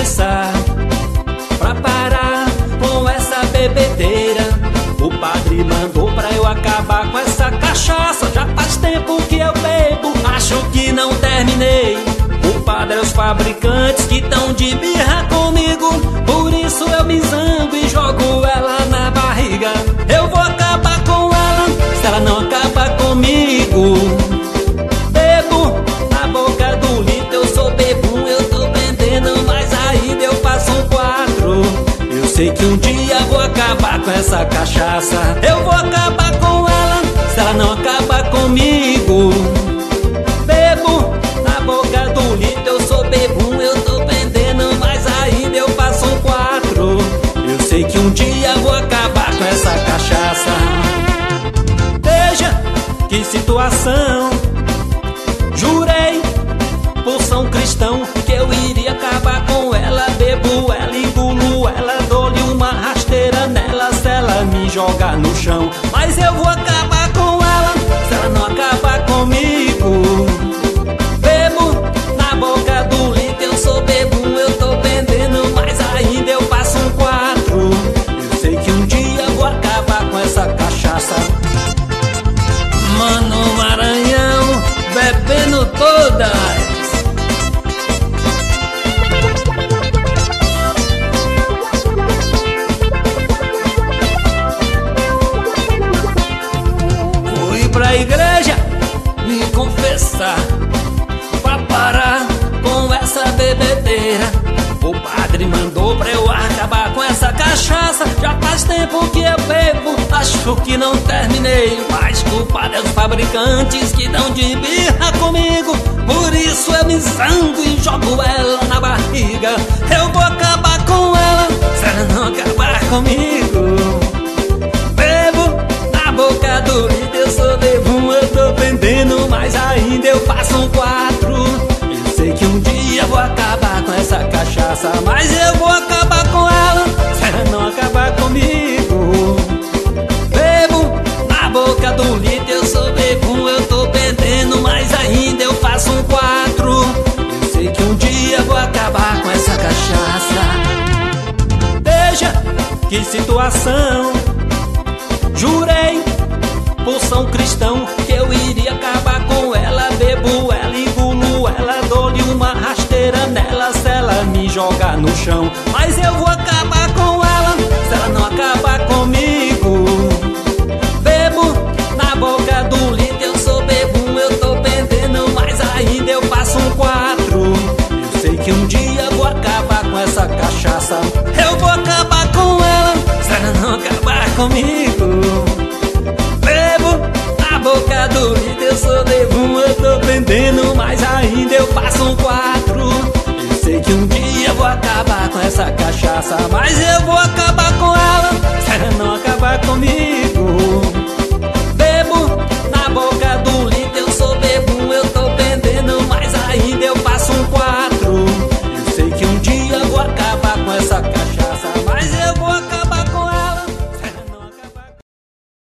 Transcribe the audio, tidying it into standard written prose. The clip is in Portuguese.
confessar, pra parar com essa bebedeira. O padre mandou pra eu acabar com essa cachaça. Já faz tempo que eu bebo, acho que não terminei. O padre é os fabricantes que tão de birra comigo, por isso eu me zango e jogo ela na barriga. Eu vou acabar com ela, se ela não acabar comigo. Bebo na boca do litro, eu sou bebum, eu tô vendendo, mas ainda eu faço um 4. Eu sei que um dia vou acabar com essa cachaça. Eu vou acabar com ela, se ela não acabar comigo. Bebo na boca do litro, eu sou bebum, eu tô vendendo, mas ainda eu faço um 4. Eu sei que um dia vou acabar com essa cachaça. Veja que situação, jurei por São Cristão que eu iria acabar com ela. Bebo ela, engulo ela, dou-lhe uma rasteira nela se ela me jogar no chão. Mas eu vou acabar com ela, se ela não acabar comigo. Bebo na boca do litro, eu sou bebum, eu tô vendendo, mas ainda eu faço um 4. Eu sei que um dia vou acabar com essa cachaça. Mano Maranhão, bebendo todas. Fui pra igreja me confessar, pra parar com essa bebedeira. O padre mandou pra eu acabar com essa cachaça. Já faz tempo que eu bebo, acho que não terminei. Mas culpado é os fabricantes que dão de birra comigo, por isso eu me zango e jogo ela na barriga. Eu vou acabar com ela, se ela não acabar comigo. Bebo na boca do litro, eu sou bebum, eu tô vendendo, mas ainda eu faço um 4. Eu sei que um dia vou acabar com essa cachaça, mas eu vou acabar com ela, se ela não acabar comigo. Bebo na boca do litro, eu sou bebum, eu tô vendendo, mas ainda eu faço um 4. Eu sei que um dia vou acabar com essa cachaça. Veja que situação, jurei por São Cristão que eu iria acabar com ela. Bebo ela, engulo ela, dou-lhe uma rasteira nela se ela me jogar no chão. Mas eu vou acabar com ela, se ela não acabar comigo. Bebo na boca do litro, eu sou bebum, eu tô vendendo, mas ainda eu faço um 4. Eu sei que um dia vou acabar com essa cachaça. Eu vou acabar com ela, se ela não acabar comigo. Na boca do litro, eu sou bebum, eu tô vendendo, mas ainda eu faço um 4. Eu sei que um dia vou acabar com essa cachaça, mas eu vou acabar com ela, se ela não acabar comigo.